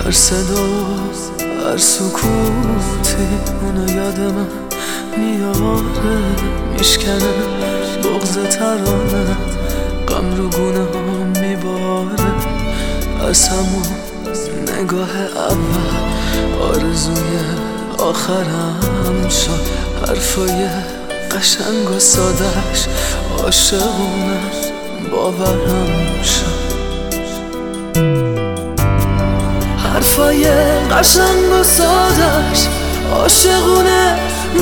هر صدا هر سکوتی اونو یاد من میاره، میشکنه بغض ترانه، غم رو گونه ها میباره. از همون نگاه اول آرزوی آخرم شد، حرفای قشنگ و سادش عاشقونه باورم شد. حرفای قشنگ و سادش عاشقونه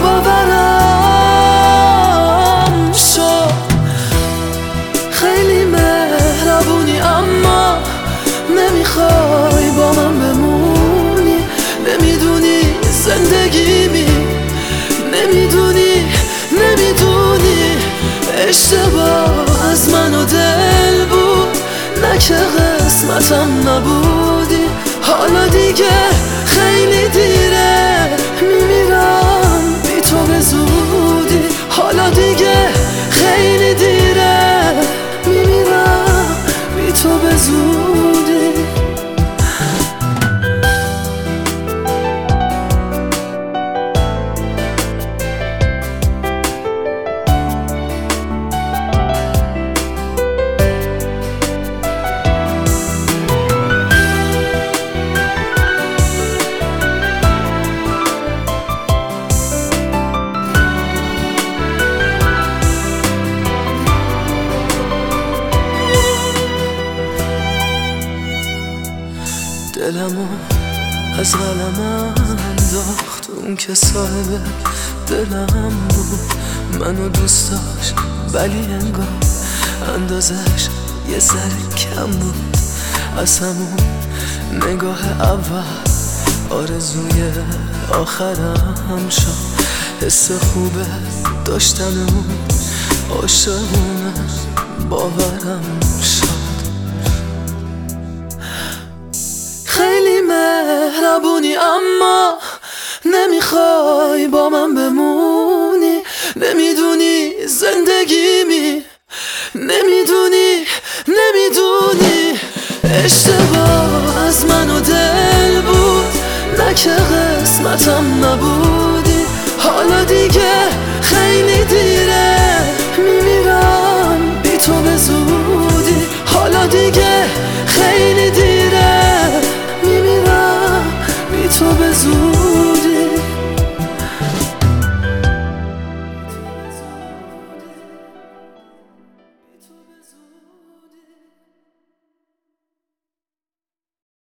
باورم شد. خیلی مهربونی اما نمیخوای با من بمونی، نمیدونی زندگیمی، نمیدونی اشتباه از من و دل بود، نه که قسمتم نبودی. حالا دیگه خیلی دیره، میمیرم بی تو به زودی. حالا دیگه خیلی دیره، میمیرم بی تو به زودی. دلمو از قلمم انداخت اون که صاحب دلم بود، منو دوست داشت ولی انگار اندازش یه ذره کم بود. از همون نگاه اول آرزوی آخرم شد، حس خوبه داشتن اون عاشقونه باورم شد. خیلی مهربونی اما نمیخوای با من بمونی، نمیدونی زندگیمی، نمیدونی اشتباه از من و دل بود، نه که قسمتم نبود.